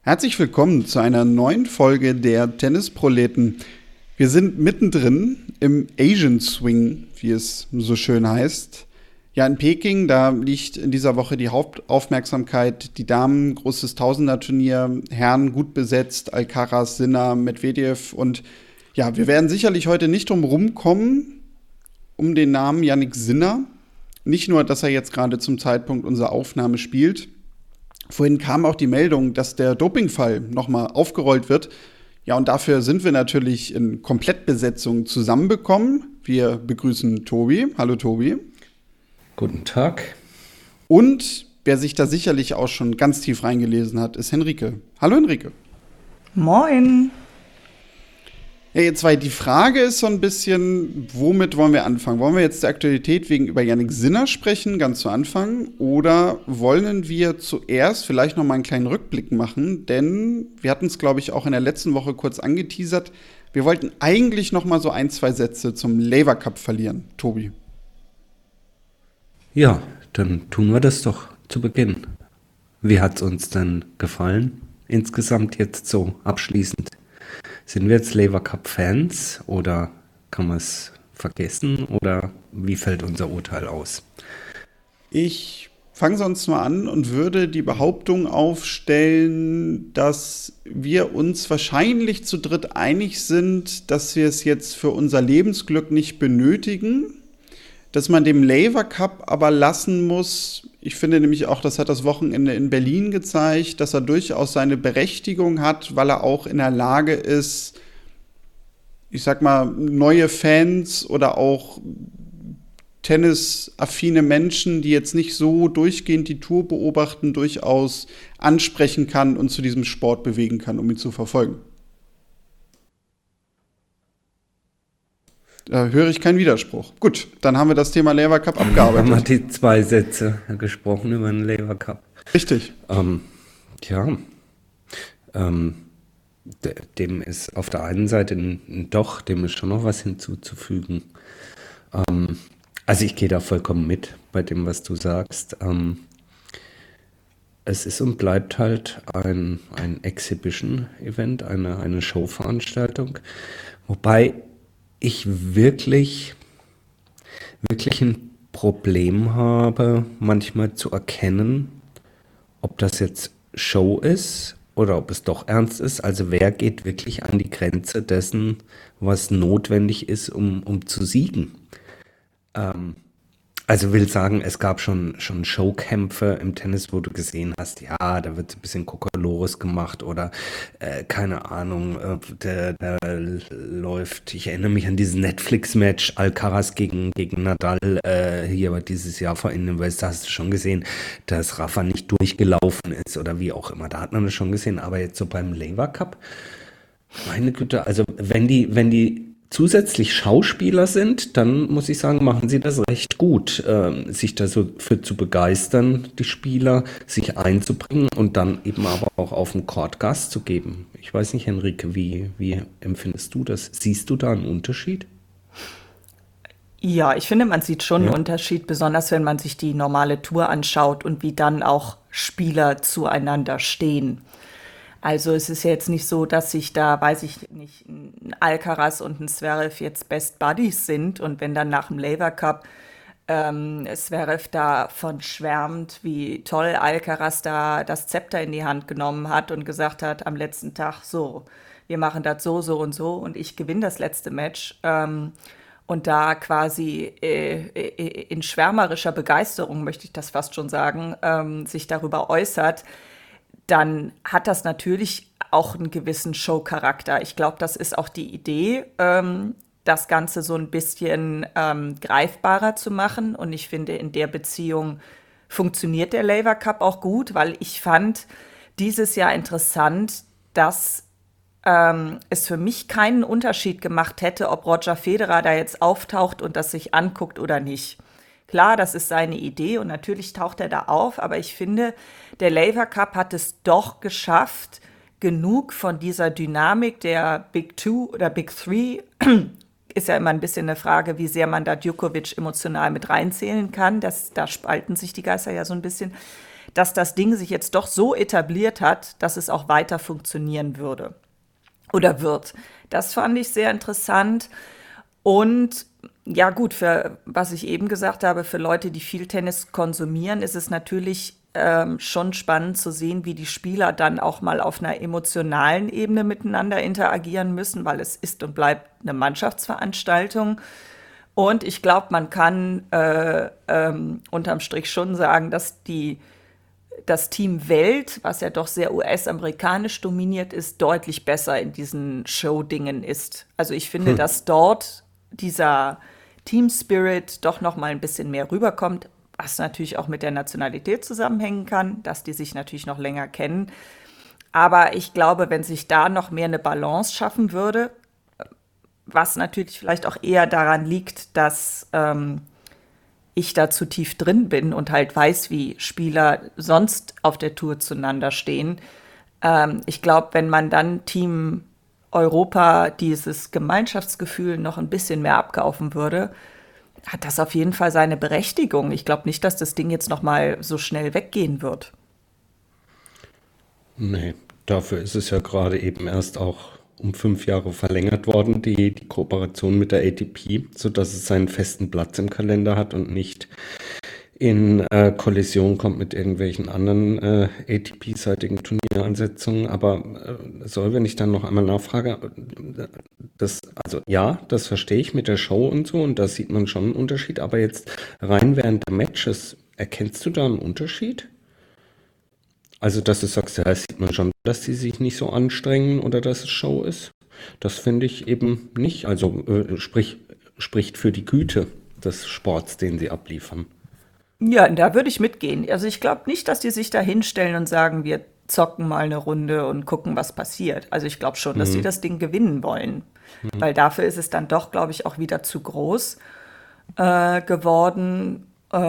Herzlich willkommen zu einer neuen Folge der Tennisproleten. Wir sind mittendrin im Asian Swing, wie es so schön heißt. Ja, in Peking, da liegt in dieser Woche die Hauptaufmerksamkeit. Die Damen, großes Tausenderturnier, Herren gut besetzt, Alcaraz, Sinner, Medvedev. Und ja, wir werden sicherlich heute nicht drum rumkommen, um den Namen Jannik Sinner. Nicht nur, dass er jetzt gerade zum Zeitpunkt unserer Aufnahme spielt. Vorhin kam auch die Meldung, dass der Dopingfall nochmal aufgerollt wird. Ja, und dafür sind wir natürlich in Komplettbesetzung zusammenbekommen. Wir begrüßen Tobi. Hallo Tobi. Guten Tag. Und wer sich da sicherlich auch schon ganz tief reingelesen hat, ist Henrike. Hallo Henrike. Moin. Ja, ihr zwei, die Frage ist so ein bisschen, womit wollen wir anfangen? Wollen wir jetzt der Aktualität wegen über Jannik Sinner sprechen, ganz zu Anfang? Oder wollen wir zuerst vielleicht noch mal einen kleinen Rückblick machen? Denn wir hatten es, glaube ich, auch in der letzten Woche kurz angeteasert. Wir wollten eigentlich noch mal so ein, zwei Sätze zum Laver Cup verlieren. Tobi. Ja, dann tun wir das doch zu Beginn. Wie hat es uns denn gefallen? Insgesamt jetzt so abschließend. Sind wir jetzt Laver Cup Fans oder kann man es vergessen oder wie fällt unser Urteil aus? Ich fange sonst mal an und würde die Behauptung aufstellen, dass wir uns wahrscheinlich zu dritt einig sind, dass wir es jetzt für unser Lebensglück nicht benötigen, dass man dem Laver Cup aber lassen muss. Ich finde nämlich auch, das hat das Wochenende in Berlin gezeigt, dass er durchaus seine Berechtigung hat, weil er auch in der Lage ist, ich sag mal, neue Fans oder auch tennisaffine Menschen, die jetzt nicht so durchgehend die Tour beobachten, durchaus ansprechen kann und zu diesem Sport bewegen kann, um ihn zu verfolgen. Da höre ich keinen Widerspruch. Gut, dann haben wir das Thema Laver Cup abgearbeitet. Haben wir die 2 Sätze gesprochen über den Laver Cup. Richtig. Ja, dem ist auf der einen Seite dem ist schon noch was hinzuzufügen. Also ich gehe da vollkommen mit bei dem, was du sagst. Es ist und bleibt halt ein Exhibition-Event, eine Showveranstaltung, wobei ich wirklich ein Problem habe, manchmal zu erkennen, ob das jetzt Show ist oder ob es doch ernst ist. Also wer geht wirklich an die Grenze dessen, was notwendig ist, um zu siegen? Also will sagen, es gab schon Showkämpfe im Tennis, wo du gesehen hast, ja, da wird ein bisschen Kokolores gemacht oder keine Ahnung, da läuft, ich erinnere mich an dieses Netflix-Match Alcaraz gegen Nadal hier dieses Jahr vor Indian Wells, da hast du schon gesehen, dass Rafa nicht durchgelaufen ist oder wie auch immer, da hat man das schon gesehen, aber jetzt so beim Laver Cup, meine Güte, also wenn die zusätzlich Schauspieler sind, dann muss ich sagen, machen sie das recht gut, sich da so für zu begeistern, die Spieler, sich einzubringen und dann eben aber auch auf dem Court Gas zu geben. Ich weiß nicht, Henrike, wie empfindest du das? Siehst du da einen Unterschied? Ja, ich finde, man sieht schon einen Unterschied, besonders wenn man sich die normale Tour anschaut und wie dann auch Spieler zueinander stehen. Also es ist ja jetzt nicht so, dass sich da, weiß ich nicht, ein Alcaraz und ein Zverev jetzt Best Buddies sind und wenn dann nach dem Laver Cup Zverev davon schwärmt, wie toll Alcaraz da das Zepter in die Hand genommen hat und gesagt hat am letzten Tag, so, wir machen das so, so und ich gewinne das letzte Match. Und da quasi in schwärmerischer Begeisterung, möchte ich das fast schon sagen, sich darüber äußert, dann hat das natürlich auch einen gewissen Show-Charakter. Ich glaube, das ist auch die Idee, das Ganze so ein bisschen greifbarer zu machen. Und ich finde, in der Beziehung funktioniert der Laver Cup auch gut, weil ich fand dieses Jahr interessant, dass es für mich keinen Unterschied gemacht hätte, ob Roger Federer da jetzt auftaucht und das sich anguckt oder nicht. Klar, das ist seine Idee und natürlich taucht er da auf, aber ich finde, der Laver Cup hat es doch geschafft, genug von dieser Dynamik der Big Two oder Big Three, ist ja immer ein bisschen eine Frage, wie sehr man da Djokovic emotional mit reinzählen kann. Da spalten sich die Geister ja so ein bisschen. dass das Ding sich jetzt doch so etabliert hat, dass es auch weiter funktionieren würde oder wird. Das fand ich sehr interessant. Und ja gut, für was ich eben gesagt habe, für Leute, die viel Tennis konsumieren, ist es natürlich schon spannend zu sehen, wie die Spieler dann auch mal auf einer emotionalen Ebene miteinander interagieren müssen, weil es ist und bleibt eine Mannschaftsveranstaltung. Und ich glaube, man kann unterm Strich schon sagen, dass das Team Welt, was ja doch sehr US-amerikanisch dominiert ist, deutlich besser in diesen Show-Dingen ist. Also ich finde, dass dort dieser Team Spirit doch noch mal ein bisschen mehr rüberkommt, was natürlich auch mit der Nationalität zusammenhängen kann, dass die sich natürlich noch länger kennen. Aber ich glaube, wenn sich da noch mehr eine Balance schaffen würde, was natürlich vielleicht auch eher daran liegt, dass ich da zu tief drin bin und halt weiß, wie Spieler sonst auf der Tour zueinander stehen. Ich glaube, wenn man dann Team Europa dieses Gemeinschaftsgefühl noch ein bisschen mehr abkaufen würde, hat das auf jeden Fall seine Berechtigung. Ich glaube nicht, dass das Ding jetzt noch mal so schnell weggehen wird. Nee, dafür ist es ja gerade eben erst auch um 5 Jahre verlängert worden, die Kooperation mit der ATP, sodass es seinen festen Platz im Kalender hat und nicht in Kollision kommt mit irgendwelchen anderen ATP-seitigen Turnieransetzungen. Aber wenn ich dann noch einmal nachfrage, das verstehe ich mit der Show und so, und da sieht man schon einen Unterschied. Aber jetzt rein während der Matches, erkennst du da einen Unterschied? Also, dass du sagst, ja, das sieht man schon, dass die sich nicht so anstrengen oder dass es Show ist. Das finde ich eben nicht. Also spricht für die Güte des Sports, den sie abliefern. Ja, da würde ich mitgehen. Also ich glaube nicht, dass die sich da hinstellen und sagen, wir zocken mal eine Runde und gucken, was passiert. Also ich glaube schon, dass die das Ding gewinnen wollen. Weil dafür ist es dann doch, glaube ich, auch wieder zu groß geworden.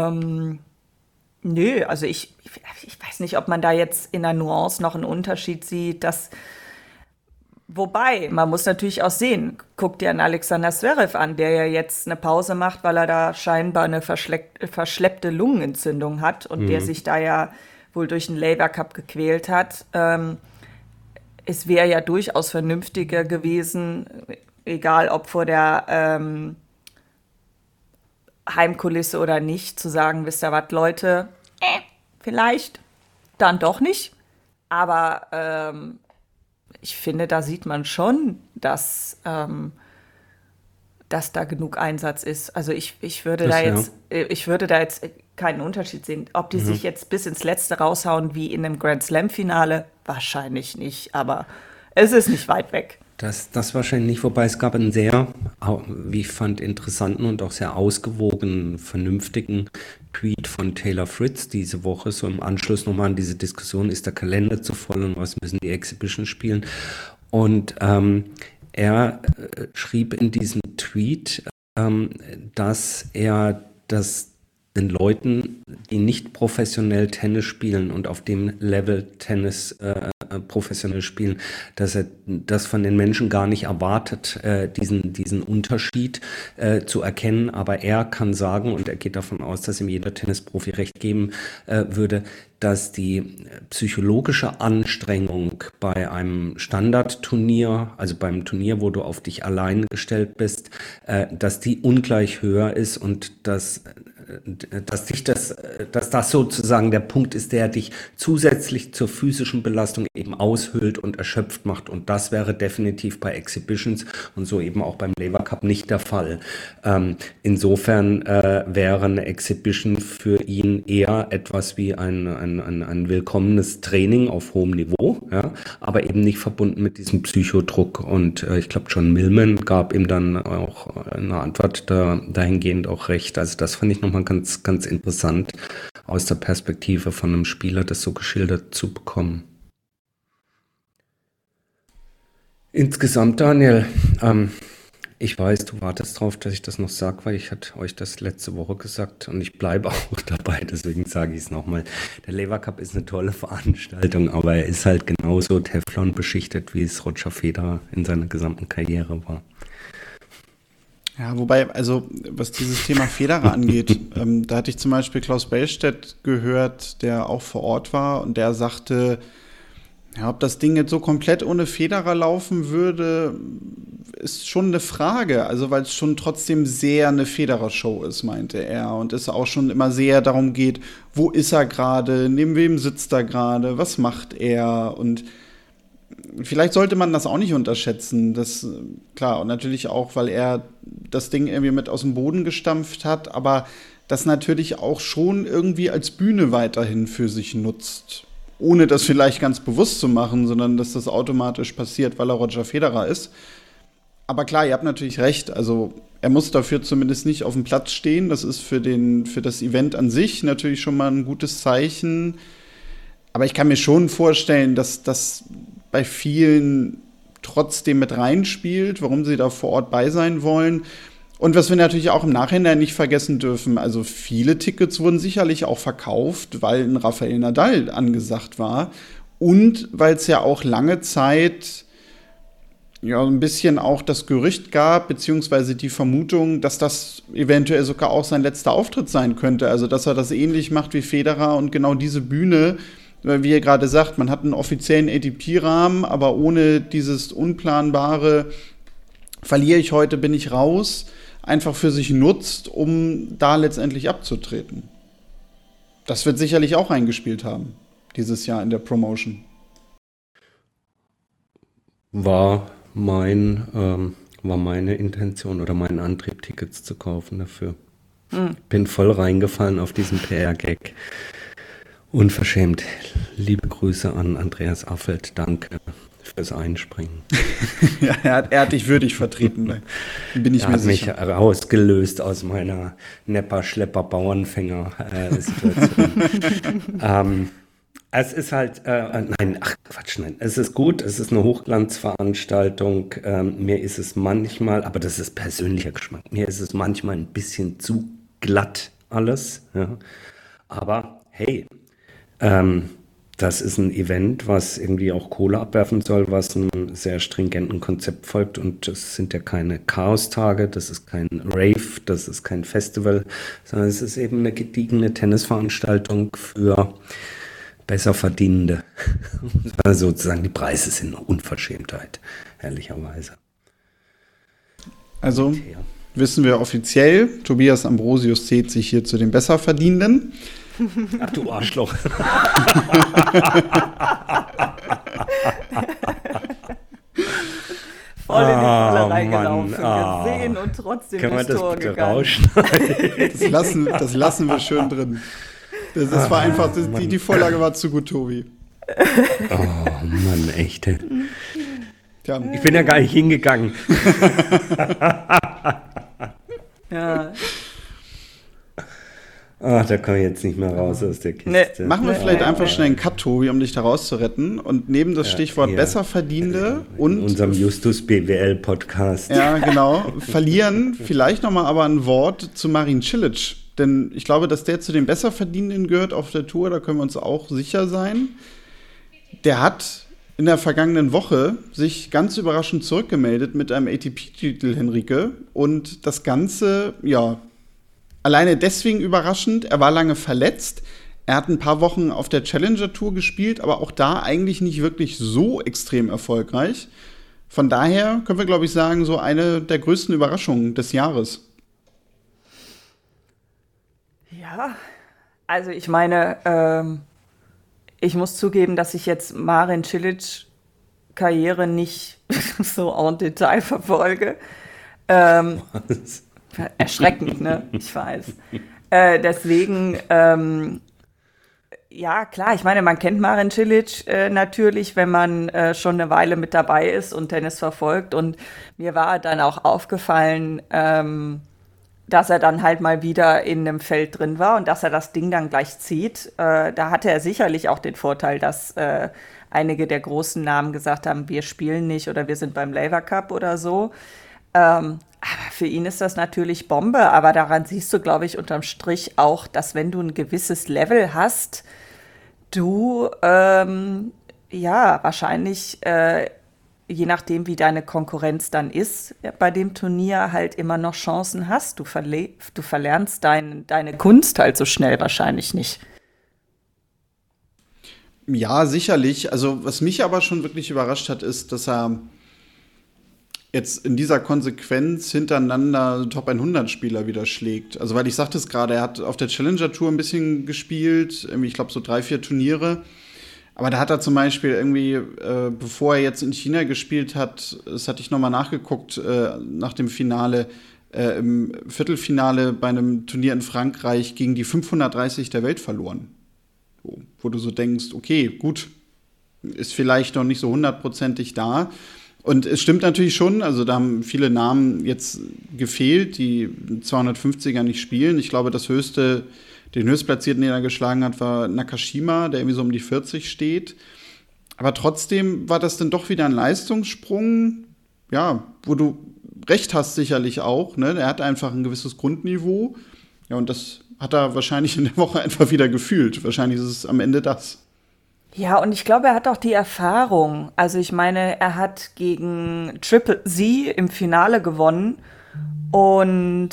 Nö, also ich weiß nicht, ob man da jetzt in der Nuance noch einen Unterschied sieht, wobei, man muss natürlich auch sehen, guck dir einen Alexander Zverev an, der ja jetzt eine Pause macht, weil er da scheinbar eine verschleppte Lungenentzündung hat und der sich da ja wohl durch den Laver Cup gequält hat. Es wäre ja durchaus vernünftiger gewesen, egal ob vor der Heimkulisse oder nicht, zu sagen, wisst ihr was, Leute, vielleicht dann doch nicht. Aber ich finde, da sieht man schon, dass da genug Einsatz ist. Also ich würde da jetzt keinen Unterschied sehen. Ob die sich jetzt bis ins Letzte raushauen wie in einem Grand Slam-Finale, wahrscheinlich nicht. Aber es ist nicht weit weg. Das wahrscheinlich nicht, wobei es gab einen sehr, wie ich fand, interessanten und auch sehr ausgewogenen, vernünftigen Tweet von Taylor Fritz diese Woche, so im Anschluss nochmal an diese Diskussion, ist der Kalender zu voll und was müssen die Exhibition spielen? Und er schrieb in diesem Tweet, dass er den Leuten, die nicht professionell Tennis spielen und auf dem Level Tennis professionell spielen, dass er das von den Menschen gar nicht erwartet, diesen Unterschied zu erkennen. Aber er kann sagen, und er geht davon aus, dass ihm jeder Tennisprofi recht geben würde, dass die psychologische Anstrengung bei einem Standardturnier, also beim Turnier, wo du auf dich allein gestellt bist, dass die ungleich höher ist und dass das sozusagen der Punkt ist, der dich zusätzlich zur physischen Belastung eben aushöhlt und erschöpft macht. Und das wäre definitiv bei Exhibitions und so eben auch beim Laver Cup nicht der Fall. Insofern wäre eine Exhibition für ihn eher etwas wie ein willkommenes Training auf hohem Niveau, ja, aber eben nicht verbunden mit diesem Psychodruck. Und ich glaube, John Millman gab ihm dann auch eine Antwort dahingehend auch recht. Also das fand ich nochmal ganz, ganz interessant, aus der Perspektive von einem Spieler das so geschildert zu bekommen. Insgesamt, Daniel, ich weiß, du wartest drauf, dass ich das noch sage, weil ich hatte euch das letzte Woche gesagt und ich bleibe auch dabei, deswegen sage ich es nochmal. Der Laver Cup ist eine tolle Veranstaltung, aber er ist halt genauso Teflon beschichtet, wie es Roger Federer in seiner gesamten Karriere war. Ja, wobei, also was dieses Thema Federer angeht, da hatte ich zum Beispiel Klaus Bellstedt gehört, der auch vor Ort war und der sagte, ja, ob das Ding jetzt so komplett ohne Federer laufen würde, ist schon eine Frage. Also weil es schon trotzdem sehr eine Federer-Show ist, meinte er. Und es auch schon immer sehr darum geht, wo ist er gerade, neben wem sitzt er gerade, was macht er? Und vielleicht sollte man das auch nicht unterschätzen. Das, klar, und natürlich auch, weil er das Ding irgendwie mit aus dem Boden gestampft hat, aber das natürlich auch schon irgendwie als Bühne weiterhin für sich nutzt. Ohne das vielleicht ganz bewusst zu machen, sondern dass das automatisch passiert, weil er Roger Federer ist. Aber klar, ihr habt natürlich recht. Also er muss dafür zumindest nicht auf dem Platz stehen. Das ist für das Event an sich natürlich schon mal ein gutes Zeichen. Aber ich kann mir schon vorstellen, dass das bei vielen trotzdem mit reinspielt, warum sie da vor Ort bei sein wollen. Und was wir natürlich auch im Nachhinein nicht vergessen dürfen, also viele Tickets wurden sicherlich auch verkauft, weil ein Rafael Nadal angesagt war und weil es ja auch lange Zeit ja ein bisschen auch das Gerücht gab, beziehungsweise die Vermutung, dass das eventuell sogar auch sein letzter Auftritt sein könnte. Also dass er das ähnlich macht wie Federer und genau diese Bühne, wie ihr gerade sagt, man hat einen offiziellen ATP-Rahmen, aber ohne dieses unplanbare, verliere ich heute, bin ich raus, einfach für sich nutzt, um da letztendlich abzutreten. Das wird sicherlich auch eingespielt haben, dieses Jahr in der Promotion. War meine Intention oder mein Antrieb, Tickets zu kaufen dafür. Bin voll reingefallen auf diesen PR-Gag. Unverschämt. Liebe Grüße an Andreas Affelt. Danke fürs Einspringen. Ja, er hat dich würdig vertreten, bin ich mir sicher. Er hat mich rausgelöst aus meiner Nepper-Schlepper-Bauernfänger-Situation. Es ist halt, nein, es ist gut, es ist eine Hochglanzveranstaltung. Mir ist es manchmal, aber das ist persönlicher Geschmack, mir ist es manchmal ein bisschen zu glatt alles. Ja. Aber hey, das ist ein Event, was irgendwie auch Kohle abwerfen soll, was einem sehr stringenten Konzept folgt. Und das sind ja keine Chaos-Tage, das ist kein Rave, das ist kein Festival, sondern es ist eben eine gediegene Tennisveranstaltung für Besserverdienende. Also sozusagen die Preise sind eine Unverschämtheit, ehrlicherweise. Also wissen wir offiziell, Tobias Ambrosius zählt sich hier zu den Besserverdienenden. Ach du Arschloch. Voll in die Falle reingelaufen, gesehen und trotzdem durchs Tor gegangen. Kann man das bitte rausschneiden? Das lassen wir schön drin. Das war einfach, die Vorlage war zu gut, Tobi. Oh Mann, echt. Tja. Ich bin ja gar nicht hingegangen. Ja. Ach, da komme ich jetzt nicht mehr raus aus der Kiste. Nee, machen wir vielleicht einfach schnell einen Cut, Tobi, um dich da rauszuretten. Und neben das Stichwort Besserverdienende und in unserem Justus BWL-Podcast. Ja, genau. Verlieren vielleicht nochmal aber ein Wort zu Marin Cilic. Denn ich glaube, dass der zu den Besserverdienenden gehört auf der Tour. Da können wir uns auch sicher sein. Der hat in der vergangenen Woche sich ganz überraschend zurückgemeldet mit einem ATP-Titel, Henrike. Und das Ganze, ja, alleine deswegen überraschend, er war lange verletzt. Er hat ein paar Wochen auf der Challenger-Tour gespielt, aber auch da eigentlich nicht wirklich so extrem erfolgreich. Von daher können wir, glaube ich, sagen, so eine der größten Überraschungen des Jahres. Ja, also ich meine, ich muss zugeben, dass ich jetzt Marin Cilic Karriere nicht so en Detail verfolge. Erschreckend, ne? Ich weiß. Deswegen, ja, klar, ich meine, man kennt Marin Cilic natürlich, wenn man schon eine Weile mit dabei ist und Tennis verfolgt. Und mir war dann auch aufgefallen, dass er dann halt mal wieder in einem Feld drin war und dass er das Ding dann gleich zieht. Da hatte er sicherlich auch den Vorteil, dass einige der großen Namen gesagt haben, wir spielen nicht oder wir sind beim Laver Cup oder so. Aber für ihn ist das natürlich Bombe. Aber daran siehst du, glaube ich, unterm Strich auch, dass wenn du ein gewisses Level hast, du wahrscheinlich je nachdem, wie deine Konkurrenz dann ist, bei dem Turnier halt immer noch Chancen hast. Du verlernst deine Kunst halt so schnell wahrscheinlich nicht. Ja, sicherlich. Also, was mich aber schon wirklich überrascht hat, ist, dass er jetzt in dieser Konsequenz hintereinander Top 100 Spieler wieder schlägt. Also, weil ich sagte es gerade, er hat auf der Challenger Tour ein bisschen gespielt, irgendwie, ich glaube, so 3, 4 Turniere. Aber da hat er zum Beispiel irgendwie, bevor er jetzt in China gespielt hat, das hatte ich nochmal nachgeguckt, nach dem Finale, im Viertelfinale bei einem Turnier in Frankreich gegen die 530 der Welt verloren. Wo du so denkst, okay, gut, ist vielleicht noch nicht so hundertprozentig da. Und es stimmt natürlich schon, also da haben viele Namen jetzt gefehlt, die 250er nicht spielen. Ich glaube, den höchstplatzierten, den er geschlagen hat, war Nakashima, der irgendwie so um die 40 steht. Aber trotzdem war das dann doch wieder ein Leistungssprung, ja, wo du recht hast sicherlich auch, ne? Er hat einfach ein gewisses Grundniveau. Ja, und das hat er wahrscheinlich in der Woche einfach wieder gefühlt. Wahrscheinlich ist es am Ende das. Ja, und ich glaube, er hat auch die Erfahrung. Also ich meine, er hat gegen Triple Z im Finale gewonnen und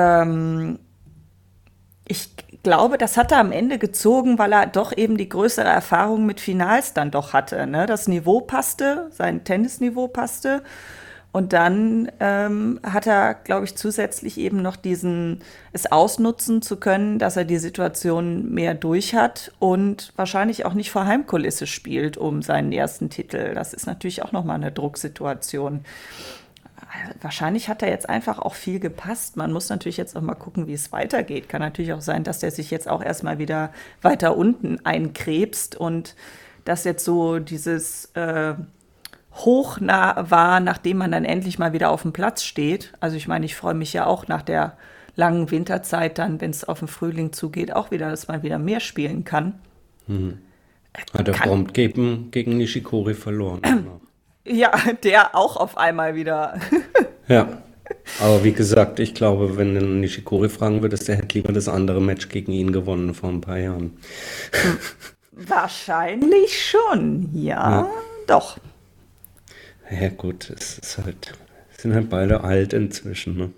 ich glaube, das hat er am Ende gezogen, weil er doch eben die größere Erfahrung mit Finals dann doch hatte. Ne? Das Niveau passte, sein Tennisniveau passte. Und dann hat er, glaube ich, zusätzlich eben noch es ausnutzen zu können, dass er die Situation mehr durch hat und wahrscheinlich auch nicht vor Heimkulisse spielt um seinen ersten Titel. Das ist natürlich auch nochmal eine Drucksituation. Wahrscheinlich hat er jetzt einfach auch viel gepasst. Man muss natürlich jetzt auch mal gucken, wie es weitergeht. Kann natürlich auch sein, dass der sich jetzt auch erstmal wieder weiter unten einkrebst und dass jetzt so dieses Hoch war, nachdem man dann endlich mal wieder auf dem Platz steht. Also ich meine, ich freue mich ja auch nach der langen Winterzeit dann, wenn es auf den Frühling zugeht, auch wieder, dass man wieder mehr spielen kann. Hat er prompt gegen Nishikori verloren. Ja, der auch auf einmal wieder. Ja, aber wie gesagt, ich glaube, wenn du Nishikori fragen würdest, der hätte lieber das andere Match gegen ihn gewonnen vor ein paar Jahren. Wahrscheinlich schon, ja. Doch. Ja gut, sind halt beide alt inzwischen, ne?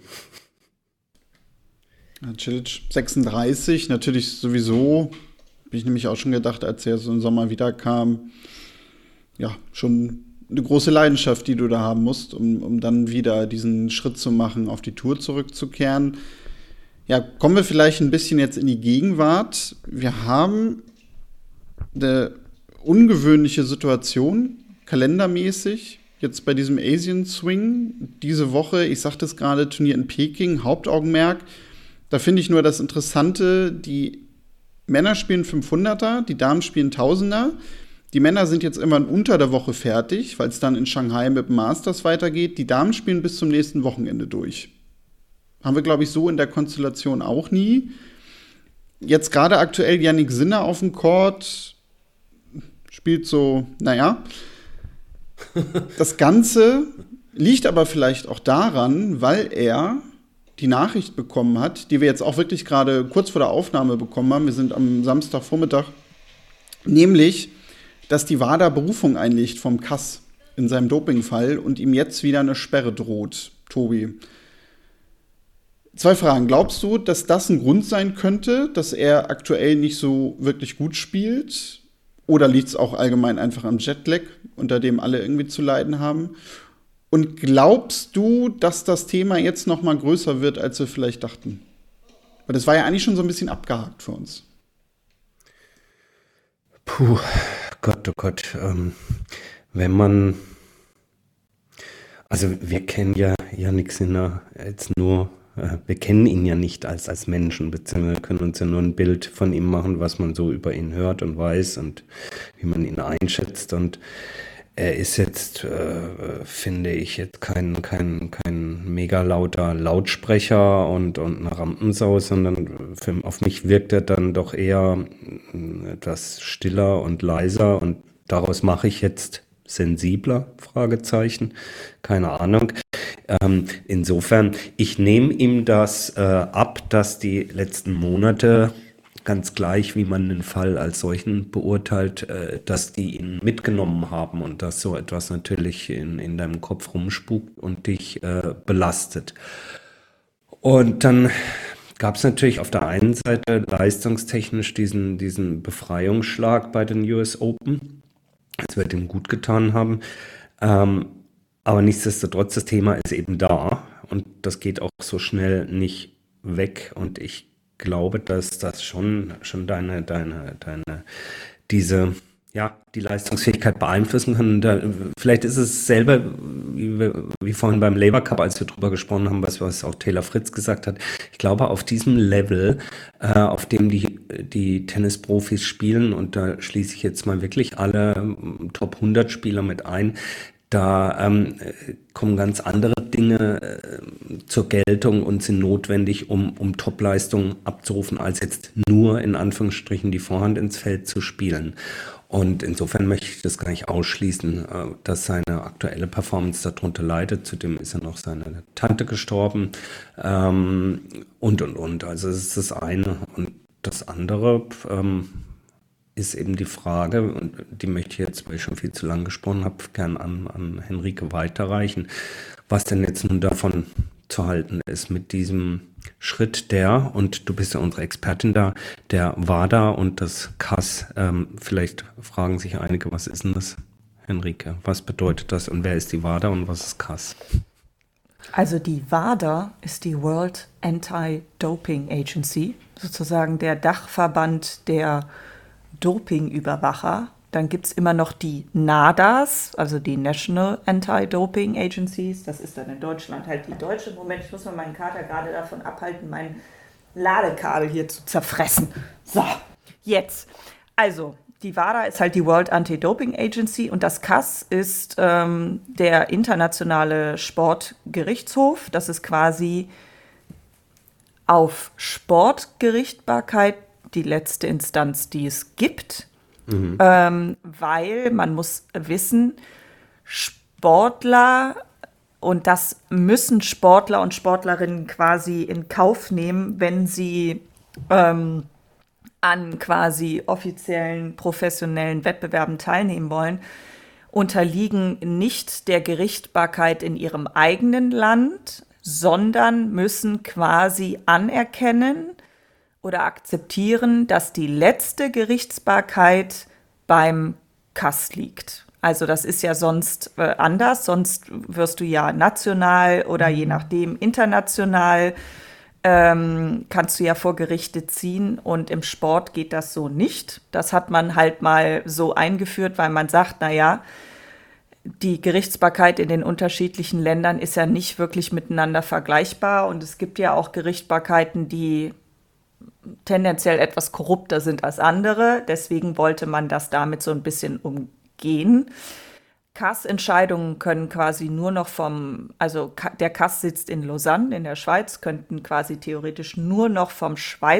Ja, Cilic 36, natürlich sowieso, habe ich nämlich auch schon gedacht, als er so im Sommer wiederkam, ja, schon eine große Leidenschaft, die du da haben musst, um dann wieder diesen Schritt zu machen, auf die Tour zurückzukehren. Ja, kommen wir vielleicht ein bisschen jetzt in die Gegenwart. Wir haben eine ungewöhnliche Situation, kalendermäßig, jetzt bei diesem Asian Swing. Diese Woche, ich sagte es gerade, Turnier in Peking, Hauptaugenmerk. Da finde ich nur das Interessante, die Männer spielen 500er, die Damen spielen 1000er. Die Männer sind jetzt immer unter der Woche fertig, weil es dann in Shanghai mit dem Masters weitergeht. Die Damen spielen bis zum nächsten Wochenende durch. Haben wir, glaube ich, so in der Konstellation auch nie. Jetzt gerade aktuell Jannik Sinner auf dem Court, spielt so, naja. Das Ganze liegt aber vielleicht auch daran, weil er die Nachricht bekommen hat, die wir jetzt auch wirklich gerade kurz vor der Aufnahme bekommen haben. Wir sind am Samstagvormittag, nämlich, dass die WADA Berufung einlegt vom CAS in seinem Dopingfall und ihm jetzt wieder eine Sperre droht. Tobi, 2 Fragen. Glaubst du, dass das ein Grund sein könnte, dass er aktuell nicht so wirklich gut spielt? Oder liegt es auch allgemein einfach am Jetlag, unter dem alle irgendwie zu leiden haben? Und glaubst du, dass das Thema jetzt noch mal größer wird, als wir vielleicht dachten? Weil das war ja eigentlich schon so ein bisschen abgehakt für uns. Puh, Gott, oh Gott. Wenn man, also wir kennen ja Jannik Sinner jetzt nur, wir kennen ihn ja nicht als Menschen, beziehungsweise können uns ja nur ein Bild von ihm machen, was man so über ihn hört und weiß und wie man ihn einschätzt. Und er ist jetzt, finde ich, jetzt kein mega lauter Lautsprecher und eine Rampensau, sondern auf mich wirkt er dann doch eher etwas stiller und leiser und daraus mache ich jetzt sensibler, Fragezeichen, keine Ahnung. Insofern, ich nehme ihm das ab, dass die letzten Monate ganz gleich, wie man den Fall als solchen beurteilt, dass die ihn mitgenommen haben und dass so etwas natürlich in deinem Kopf rumspukt und dich belastet. Und dann gab es natürlich auf der einen Seite leistungstechnisch diesen Befreiungsschlag bei den US Open. Das wird ihm gut getan haben. Aber nichtsdestotrotz, das Thema ist eben da und das geht auch so schnell nicht weg. Und ich glaube, dass das schon die Leistungsfähigkeit beeinflussen kann. Vielleicht ist es selber, wie vorhin beim Labour Cup, als wir drüber gesprochen haben, was auch Taylor Fritz gesagt hat. Ich glaube, auf diesem Level, auf dem die Tennisprofis spielen, und da schließe ich jetzt mal wirklich alle Top 100 Spieler mit ein, da kommen ganz andere Dinge zur Geltung und sind notwendig, um Topleistungen abzurufen, als jetzt nur in Anführungsstrichen die Vorhand ins Feld zu spielen. Und insofern möchte ich das gar nicht ausschließen, dass seine aktuelle Performance darunter leidet. Zudem ist ja noch seine Tante gestorben und. Also es ist das eine. Und das andere ist eben die Frage, und die möchte ich jetzt, weil ich schon viel zu lang gesprochen habe, gern an Henrike weiterreichen, was denn jetzt nun davon zu halten ist mit diesem Schritt und du bist ja unsere Expertin da, der WADA und das CAS. Vielleicht fragen sich einige, was ist denn das, Henrike? Was bedeutet das und wer ist die WADA und was ist CAS? Also die WADA ist die World Anti-Doping Agency, sozusagen der Dachverband der Dopingüberwacher. Dann gibt es immer noch die NADAs, also die National Anti-Doping Agencies. Das ist dann in Deutschland halt die deutsche. Moment, ich muss mal meinen Kater gerade davon abhalten, mein Ladekabel hier zu zerfressen. So, jetzt. Also, die WADA ist halt die World Anti-Doping Agency und das CAS ist der internationale Sportgerichtshof. Das ist quasi auf Sportgerichtbarkeit die letzte Instanz, die es gibt, weil man muss wissen, Sportler, und das müssen Sportler und Sportlerinnen quasi in Kauf nehmen, wenn sie an quasi offiziellen professionellen Wettbewerben teilnehmen wollen, unterliegen nicht der Gerichtbarkeit in ihrem eigenen Land, sondern müssen quasi anerkennen oder akzeptieren, dass die letzte Gerichtsbarkeit beim CAS liegt. Also das ist ja sonst anders, sonst wirst du ja national oder je nachdem international kannst du ja vor Gerichte ziehen und im Sport geht das so nicht. Das hat man halt mal so eingeführt, weil man sagt, naja, die Gerichtsbarkeit in den unterschiedlichen Ländern ist ja nicht wirklich miteinander vergleichbar und es gibt ja auch Gerichtsbarkeiten, die tendenziell etwas korrupter sind als andere. Deswegen wollte man das damit so ein bisschen umgehen. CAS-Entscheidungen können quasi nur noch also der CAS sitzt in Lausanne in der Schweiz, könnten quasi theoretisch nur noch vom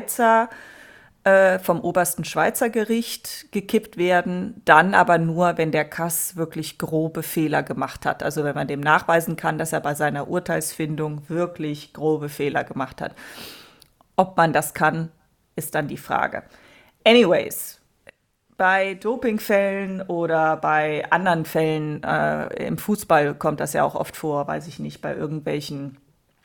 obersten Schweizer Gericht gekippt werden, dann aber nur, wenn der CAS wirklich grobe Fehler gemacht hat. Also wenn man dem nachweisen kann, dass er bei seiner Urteilsfindung wirklich grobe Fehler gemacht hat. Ob man das kann, ist dann die Frage. Anyways, bei Dopingfällen oder bei anderen Fällen im Fußball kommt das ja auch oft vor, weiß ich nicht, bei irgendwelchen,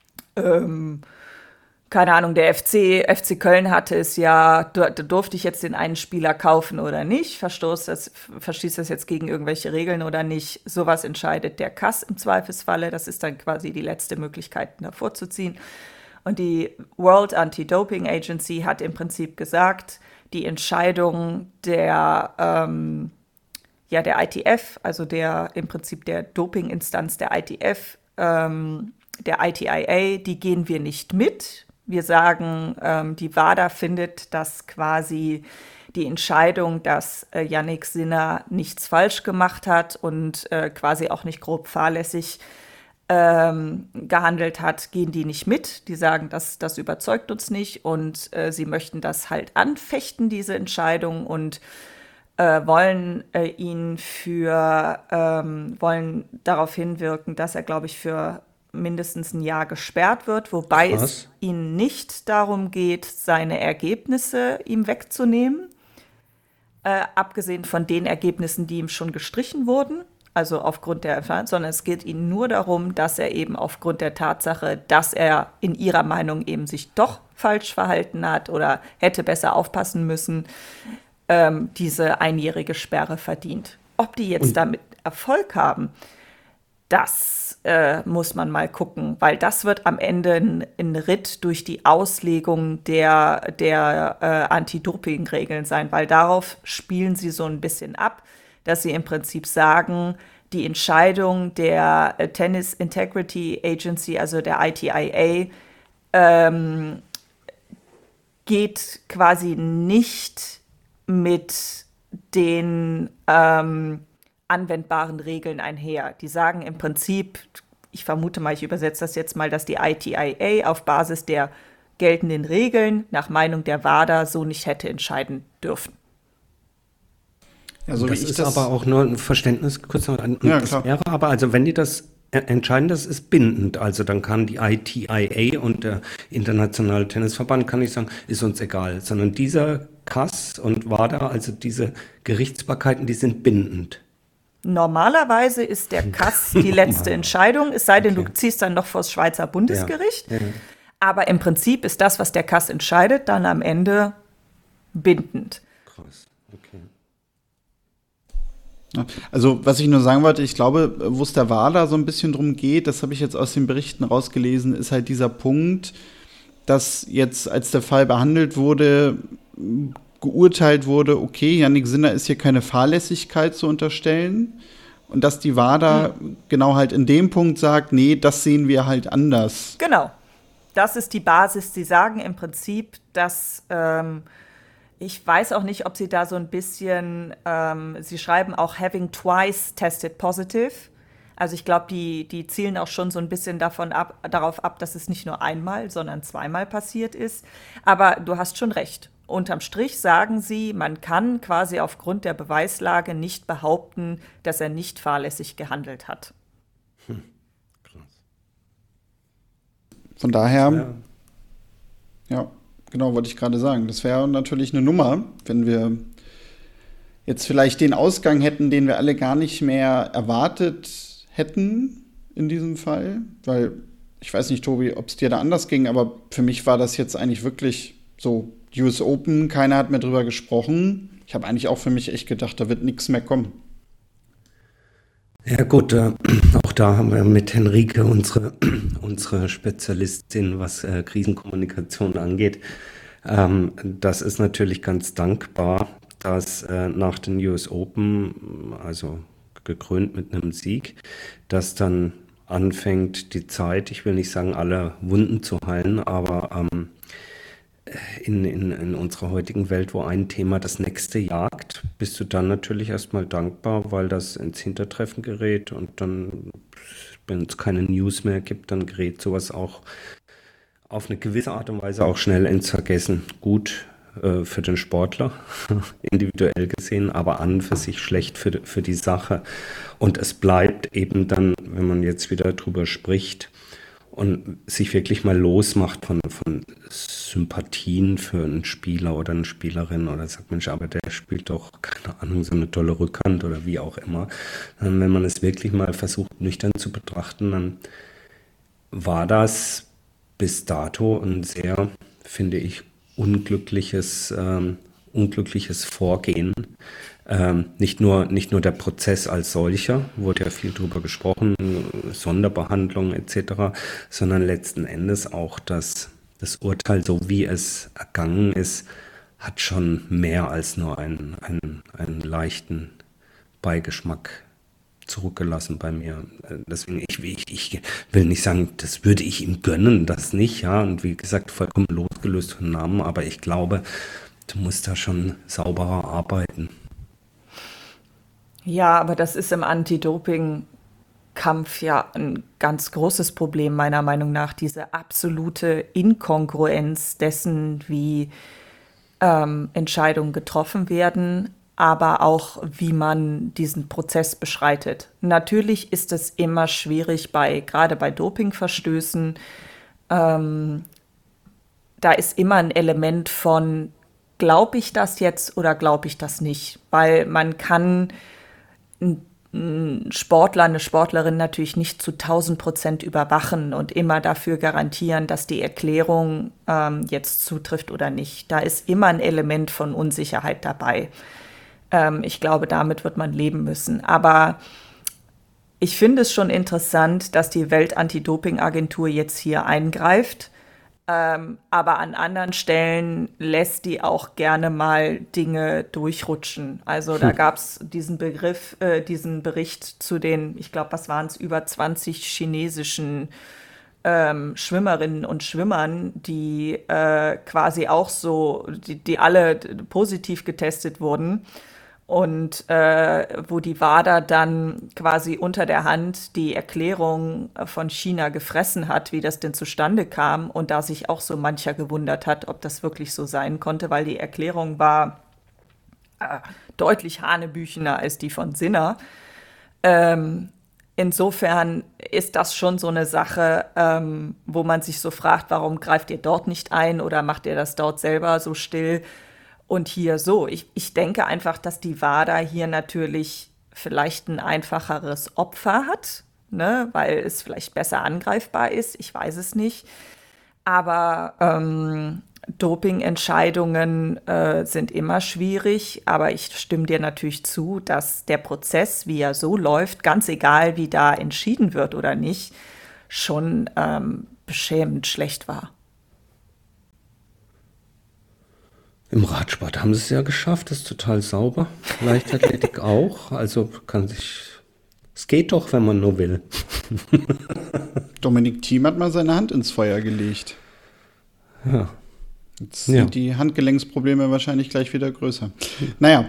keine Ahnung, der FC Köln hatte es ja, durfte ich jetzt den einen Spieler kaufen oder nicht, verstieß das jetzt gegen irgendwelche Regeln oder nicht, sowas entscheidet der CAS im Zweifelsfalle, das ist dann quasi die letzte Möglichkeit, davor zu ziehen. Und die World Anti-Doping Agency hat im Prinzip gesagt, die Entscheidung der ITF, also im Prinzip der Dopinginstanz der ITF, der ITIA, die gehen wir nicht mit. Wir sagen, die WADA findet, dass quasi die Entscheidung, dass Jannik Sinner nichts falsch gemacht hat und quasi auch nicht grob fahrlässig gehandelt hat, gehen die nicht mit. Die sagen, das überzeugt uns nicht und sie möchten das halt anfechten, diese Entscheidung, und wollen wollen darauf hinwirken, dass er, glaube ich, für mindestens ein Jahr gesperrt wird, wobei es Krass. ihnen nicht darum geht, seine Ergebnisse ihm wegzunehmen, abgesehen von den Ergebnissen, die ihm schon gestrichen wurden, also aufgrund der, sondern es geht ihnen nur darum, dass er eben aufgrund der Tatsache, dass er in ihrer Meinung eben sich doch falsch verhalten hat oder hätte besser aufpassen müssen, diese einjährige Sperre verdient. Ob die jetzt Und damit Erfolg haben, das muss man mal gucken, weil das wird am Ende ein Ritt durch die Auslegung der Anti-Doping-Regeln sein, weil darauf spielen sie so ein bisschen ab, dass sie im Prinzip sagen, die Entscheidung der Tennis Integrity Agency, also der ITIA, geht quasi nicht mit den anwendbaren Regeln einher. Die sagen im Prinzip, ich vermute mal, ich übersetze das jetzt mal, dass die ITIA auf Basis der geltenden Regeln nach Meinung der WADA so nicht hätte entscheiden dürfen. Ja, so wie das ich ist das. aber auch nur ein Verständnis, kurz noch, Ja, das klar. wäre aber, also wenn die das entscheiden, das ist bindend, also dann kann die ITIA und der Internationale Tennisverband kann nicht sagen, ist uns egal, sondern dieser CAS und WADA, also diese Gerichtsbarkeiten, die sind bindend. Normalerweise ist der CAS die letzte Entscheidung, es sei denn, du Okay. ziehst dann noch vor das Schweizer Ja. Bundesgericht. Ja. Aber im Prinzip ist das, was der CAS entscheidet, dann am Ende bindend. Krass. Okay. Ja, also, was ich nur sagen wollte, ich glaube, wo es der WADA so ein bisschen drum geht, das habe ich jetzt aus den Berichten rausgelesen, ist halt dieser Punkt, dass jetzt, als der Fall behandelt wurde, geurteilt wurde, okay, Jannik Sinner ist hier keine Fahrlässigkeit zu unterstellen. Und dass die WADA genau halt in dem Punkt sagt, nee, das sehen wir halt anders. Genau, das ist die Basis. Sie sagen im Prinzip, dass ich weiß auch nicht, ob Sie da so ein bisschen, Sie schreiben auch having twice tested positive. Also ich glaube, die zielen auch schon so ein bisschen darauf ab, dass es nicht nur einmal, sondern zweimal passiert ist. Aber du hast schon recht. Unterm Strich sagen sie, man kann quasi aufgrund der Beweislage nicht behaupten, dass er nicht fahrlässig gehandelt hat. Krass. Von daher, Ja. ja, genau, wollte ich gerade sagen. Das wäre natürlich eine Nummer, wenn wir jetzt vielleicht den Ausgang hätten, den wir alle gar nicht mehr erwartet hätten in diesem Fall. Weil, ich weiß nicht, Tobi, ob es dir da anders ging, aber für mich war das jetzt eigentlich wirklich so US Open, keiner hat mehr drüber gesprochen. Ich habe eigentlich auch für mich echt gedacht, da wird nichts mehr kommen. Ja gut, auch da haben wir mit Henrike unsere Spezialistin, was Krisenkommunikation angeht. Das ist natürlich ganz dankbar, dass nach den US Open, also gekrönt mit einem Sieg, dass dann anfängt die Zeit, ich will nicht sagen, alle Wunden zu heilen, aber in unserer heutigen Welt, wo ein Thema das nächste jagt, bist du dann natürlich erstmal dankbar, weil das ins Hintertreffen gerät und dann, wenn es keine News mehr gibt, dann gerät sowas auch auf eine gewisse Art und Weise auch schnell ins Vergessen. Gut für den Sportler, individuell gesehen, aber an und für sich schlecht für die Sache. Und es bleibt eben dann, wenn man jetzt wieder drüber spricht, und sich wirklich mal losmacht von Sympathien für einen Spieler oder eine Spielerin oder sagt, Mensch, aber der spielt doch, keine Ahnung, so eine tolle Rückhand oder wie auch immer. Wenn man es wirklich mal versucht, nüchtern zu betrachten, dann war das bis dato ein sehr, finde ich, unglückliches Vorgehen. Nicht nur der Prozess als solcher, wurde ja viel drüber gesprochen, Sonderbehandlung etc., sondern letzten Endes auch das Urteil, so wie es ergangen ist, hat schon mehr als nur einen leichten Beigeschmack zurückgelassen bei mir. Deswegen, ich will nicht sagen, das würde ich ihm gönnen, das nicht, ja, und wie gesagt, vollkommen losgelöst von Namen, aber ich glaube, du musst da schon sauberer arbeiten. Ja, aber das ist im Anti-Doping-Kampf ja ein ganz großes Problem, meiner Meinung nach, diese absolute Inkongruenz dessen, wie Entscheidungen getroffen werden. aber auch, wie man diesen Prozess beschreitet. Natürlich ist es immer schwierig, gerade bei Dopingverstößen. Da ist immer ein Element von, glaube ich das jetzt oder glaube ich das nicht? Weil man kann einen Sportler, eine Sportlerin natürlich nicht zu 1000% überwachen und immer dafür garantieren, dass die Erklärung jetzt zutrifft oder nicht. Da ist immer ein Element von Unsicherheit dabei. Ich glaube, damit wird man leben müssen. Aber ich finde es schon interessant, dass die Welt-Anti-Doping-Agentur jetzt hier eingreift. Aber an anderen Stellen lässt die auch gerne mal Dinge durchrutschen. Also da gab es diesen Bericht zu den, ich glaube, was waren es, über 20 chinesischen Schwimmerinnen und Schwimmern, die quasi auch so, die alle positiv getestet wurden. Und wo die WADA dann quasi unter der Hand die Erklärung von China gefressen hat, wie das denn zustande kam. Und da sich auch so mancher gewundert hat, ob das wirklich so sein konnte, weil die Erklärung war deutlich hanebüchener als die von Sinner. Insofern ist das schon so eine Sache, wo man sich so fragt, warum greift ihr dort nicht ein oder macht ihr das dort selber so still? Und hier so. Ich denke einfach, dass die WADA hier natürlich vielleicht ein einfacheres Opfer hat, ne, weil es vielleicht besser angreifbar ist. Ich weiß es nicht. Aber Dopingentscheidungen sind immer schwierig. Aber ich stimme dir natürlich zu, dass der Prozess, wie er so läuft, ganz egal, wie da entschieden wird oder nicht, schon beschämend schlecht war. Im Radsport haben sie es ja geschafft, das ist total sauber. Leichtathletik auch, also es geht doch, wenn man nur will. Dominik Thiem hat mal seine Hand ins Feuer gelegt. Ja. Jetzt sind die Handgelenksprobleme wahrscheinlich gleich wieder größer. Naja.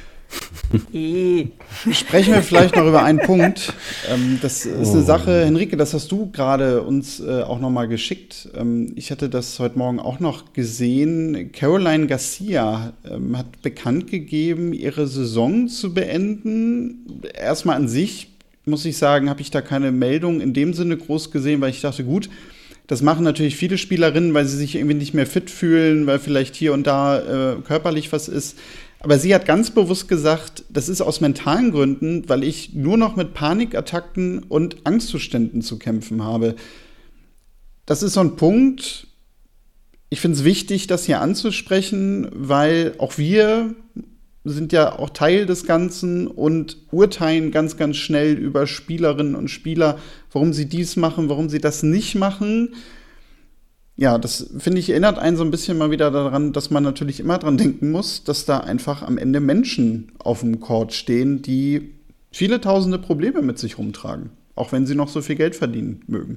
Sprechen wir vielleicht noch über einen Punkt. Das ist eine Sache, Henrike, das hast du gerade uns auch noch mal geschickt. Ich hatte das heute Morgen auch noch gesehen. Caroline Garcia hat bekannt gegeben, ihre Saison zu beenden. Erstmal an sich, muss ich sagen, habe ich da keine Meldung in dem Sinne groß gesehen, weil ich dachte, gut, das machen natürlich viele Spielerinnen, weil sie sich irgendwie nicht mehr fit fühlen, weil vielleicht hier und da körperlich was ist. Aber sie hat ganz bewusst gesagt, das ist aus mentalen Gründen, weil ich nur noch mit Panikattacken und Angstzuständen zu kämpfen habe. Das ist so ein Punkt, ich finde es wichtig, das hier anzusprechen, weil auch wir sind ja auch Teil des Ganzen und urteilen ganz, ganz schnell über Spielerinnen und Spieler, warum sie dies machen, warum sie das nicht machen. Ja, das, finde ich, erinnert einen so ein bisschen mal wieder daran, dass man natürlich immer dran denken muss, dass da einfach am Ende Menschen auf dem Court stehen, die viele tausende Probleme mit sich rumtragen, auch wenn sie noch so viel Geld verdienen mögen.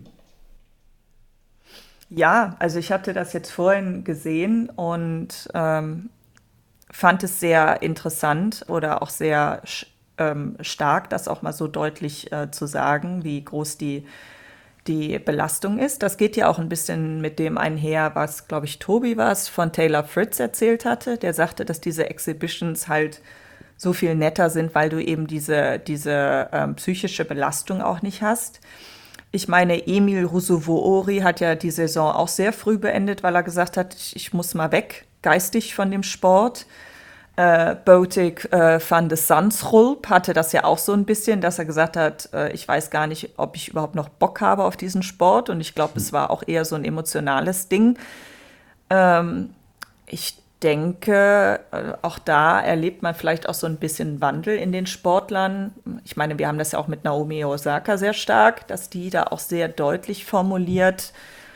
Ja, also ich hatte das jetzt vorhin gesehen und fand es sehr interessant oder auch sehr stark, das auch mal so deutlich zu sagen, wie groß die Belastung ist. Das geht ja auch ein bisschen mit dem einher, was, glaube ich, Tobi von Taylor Fritz erzählt hatte. Der sagte, dass diese Exhibitions halt so viel netter sind, weil du eben diese psychische Belastung auch nicht hast. Ich meine, Emil Ruusuvuori hat ja die Saison auch sehr früh beendet, weil er gesagt hat, ich muss mal weg, geistig von dem Sport. Botic van de Zandschulp hatte das ja auch so ein bisschen, dass er gesagt hat, ich weiß gar nicht, ob ich überhaupt noch Bock habe auf diesen Sport. Und ich glaube, es war auch eher so ein emotionales Ding. Ich denke, auch da erlebt man vielleicht auch so ein bisschen Wandel in den Sportlern. Ich meine, wir haben das ja auch mit Naomi Osaka sehr stark, dass die da auch sehr deutlich formuliert,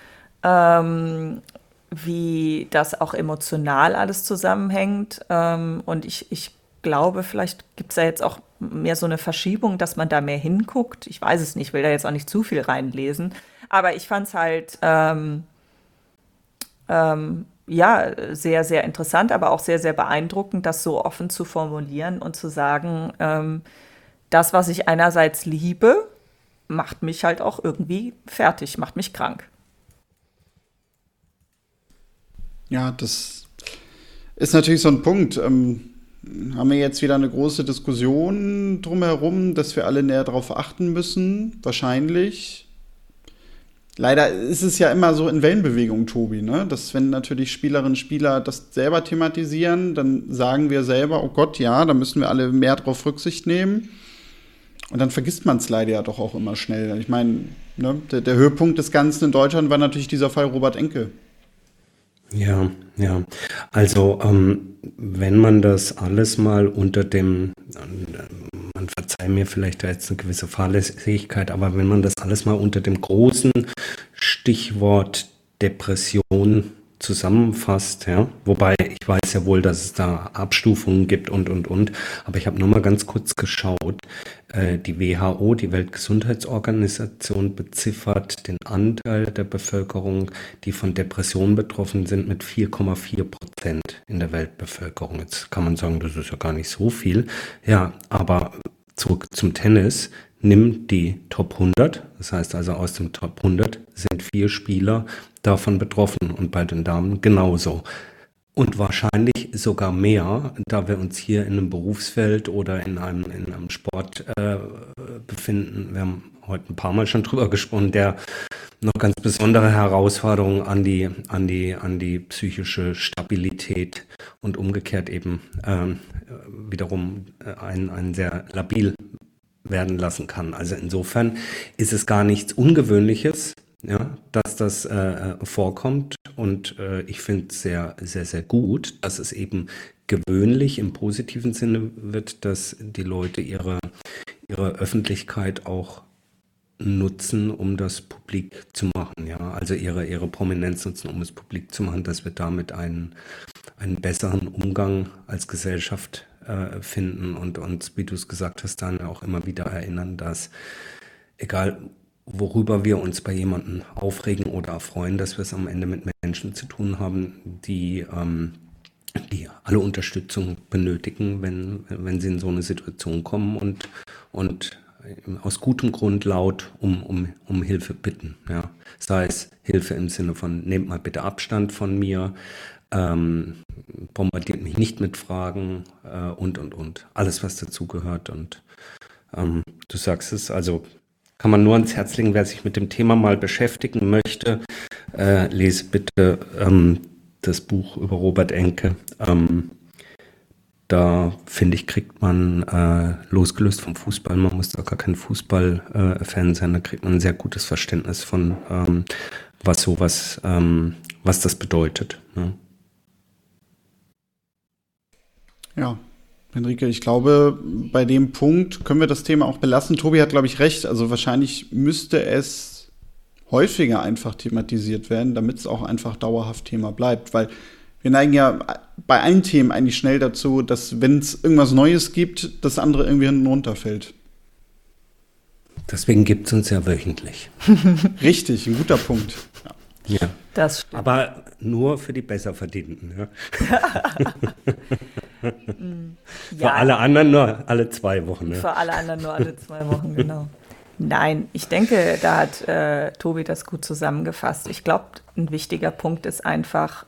wie das auch emotional alles zusammenhängt. Und ich glaube, vielleicht gibt es da jetzt auch mehr so eine Verschiebung, dass man da mehr hinguckt. Ich weiß es nicht, will da jetzt auch nicht zu viel reinlesen. Aber ich fand es halt ja, sehr, sehr interessant, aber auch sehr, sehr beeindruckend, das so offen zu formulieren und zu sagen, das, was ich einerseits liebe, macht mich halt auch irgendwie fertig, macht mich krank. Ja, das ist natürlich so ein Punkt. haben wir jetzt wieder eine große Diskussion drumherum, dass wir alle näher darauf achten müssen, wahrscheinlich. Leider ist es ja immer so in Wellenbewegungen, Tobi, ne? Dass wenn natürlich Spielerinnen und Spieler das selber thematisieren, dann sagen wir selber, oh Gott, ja, da müssen wir alle mehr drauf Rücksicht nehmen. Und dann vergisst man es leider ja doch auch immer schnell. Ich meine, ne, der Höhepunkt des Ganzen in Deutschland war natürlich dieser Fall Robert Enke. Ja, ja. Also, wenn man das alles mal unter dem, man verzeiht mir vielleicht da jetzt eine gewisse Fahrlässigkeit, aber wenn man das alles mal unter dem großen Stichwort Depression zusammenfasst, ja, wobei ich weiß ja wohl, dass es da Abstufungen gibt und, aber ich habe nur mal ganz kurz geschaut. Die WHO, die Weltgesundheitsorganisation, beziffert den Anteil der Bevölkerung, die von Depressionen betroffen sind, mit 4,4% in der Weltbevölkerung. Jetzt kann man sagen, das ist ja gar nicht so viel. Ja, aber zurück zum Tennis. Nimm die Top 100, das heißt also aus dem Top 100 sind 4 Spieler davon betroffen und bei den Damen genauso. Und wahrscheinlich sogar mehr, da wir uns hier in einem Berufsfeld oder in einem Sport befinden. Wir haben heute ein paar Mal schon drüber gesprochen, der noch ganz besondere Herausforderungen an die psychische Stabilität und umgekehrt eben wiederum einen sehr labil werden lassen kann. Also insofern ist es gar nichts Ungewöhnliches, ja, dass das vorkommt und ich finde es sehr, sehr, sehr gut, dass es eben gewöhnlich im positiven Sinne wird, dass die Leute ihre Öffentlichkeit auch nutzen, um das publik zu machen, ja, also ihre Prominenz nutzen, um es publik zu machen, dass wir damit einen besseren Umgang als Gesellschaft finden und uns, wie du es gesagt hast, dann auch immer wieder erinnern, dass egal worüber wir uns bei jemandem aufregen oder erfreuen, dass wir es am Ende mit Menschen zu tun haben, die alle Unterstützung benötigen, wenn sie in so eine Situation kommen und aus gutem Grund laut um Hilfe bitten. Ja. Sei es Hilfe im Sinne von, nehmt mal bitte Abstand von mir, bombardiert mich nicht mit Fragen und. Alles, was dazugehört. Und du sagst es, also kann man nur ans Herz legen, wer sich mit dem Thema mal beschäftigen möchte, lese bitte das Buch über Robert Enke. Da, finde ich, kriegt man, losgelöst vom Fußball, man muss da gar kein Fußball-Fan sein, da kriegt man ein sehr gutes Verständnis von, was das bedeutet. Ne? Ja, Henrike, ich glaube, bei dem Punkt können wir das Thema auch belassen. Tobi hat, glaube ich, recht. Also wahrscheinlich müsste es häufiger einfach thematisiert werden, damit es auch einfach dauerhaft Thema bleibt. Weil wir neigen ja bei allen Themen eigentlich schnell dazu, dass, wenn es irgendwas Neues gibt, das andere irgendwie hinten runterfällt. Deswegen gibt es uns ja wöchentlich. Richtig, ein guter Punkt. Ja. Ja. Das stimmt. Aber nur für die Besserverdienten. Ja. Für alle anderen nur alle 2 Wochen. Ne? Für alle anderen nur alle 2 Wochen, genau. Nein, ich denke, da hat Tobi das gut zusammengefasst. Ich glaube, ein wichtiger Punkt ist einfach,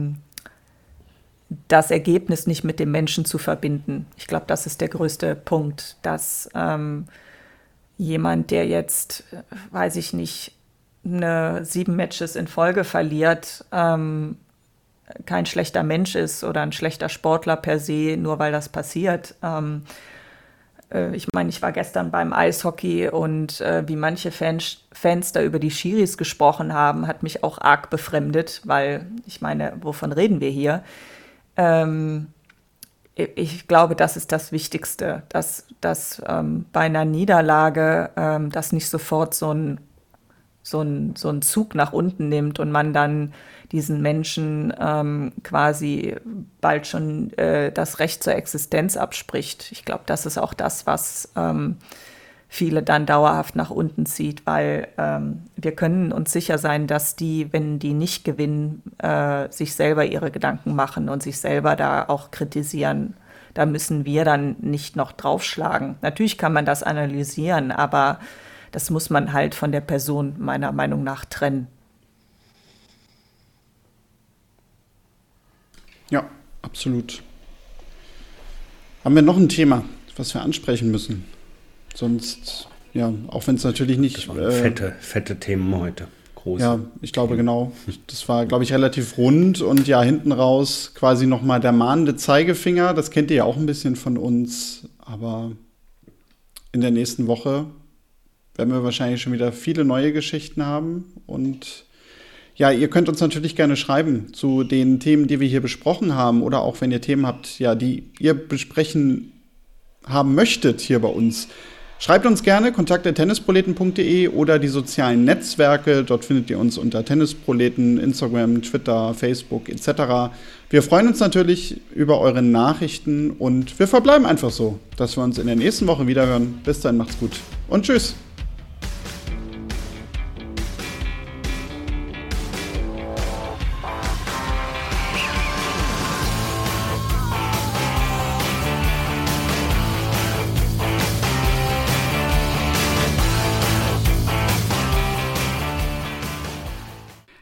das Ergebnis nicht mit dem Menschen zu verbinden. Ich glaube, das ist der größte Punkt, dass jemand, der jetzt, weiß ich nicht, 7 Matches in Folge verliert, kein schlechter Mensch ist oder ein schlechter Sportler per se, nur weil das passiert. Ich meine, ich war gestern beim Eishockey und wie manche Fans da über die Schiris gesprochen haben, hat mich auch arg befremdet, weil ich meine, wovon reden wir hier? Ich glaube, das ist das Wichtigste, dass bei einer Niederlage das nicht sofort so ein Zug nach unten nimmt und man dann diesen Menschen quasi bald schon das Recht zur Existenz abspricht. Ich glaube, das ist auch das, was viele dann dauerhaft nach unten zieht, weil wir können uns sicher sein, dass die, wenn die nicht gewinnen, sich selber ihre Gedanken machen und sich selber da auch kritisieren. Da müssen wir dann nicht noch draufschlagen. Natürlich kann man das analysieren, aber das muss man halt von der Person meiner Meinung nach trennen. Ja, absolut. Haben wir noch ein Thema, was wir ansprechen müssen? Sonst, ja, auch wenn es natürlich nicht... Fette Themen heute. Große. Ja, ich glaube genau. Das war, glaube ich, relativ rund und ja, hinten raus quasi nochmal der mahnende Zeigefinger. Das kennt ihr ja auch ein bisschen von uns, aber in der nächsten Woche werden wir wahrscheinlich schon wieder viele neue Geschichten haben und ja, ihr könnt uns natürlich gerne schreiben zu den Themen, die wir hier besprochen haben oder auch wenn ihr Themen habt, ja, die ihr besprechen haben möchtet hier bei uns. Schreibt uns gerne kontakt@tennisproleten.de oder die sozialen Netzwerke. Dort findet ihr uns unter Tennisproleten, Instagram, Twitter, Facebook etc. Wir freuen uns natürlich über eure Nachrichten und wir verbleiben einfach so, dass wir uns in der nächsten Woche wiederhören. Bis dann, macht's gut und tschüss.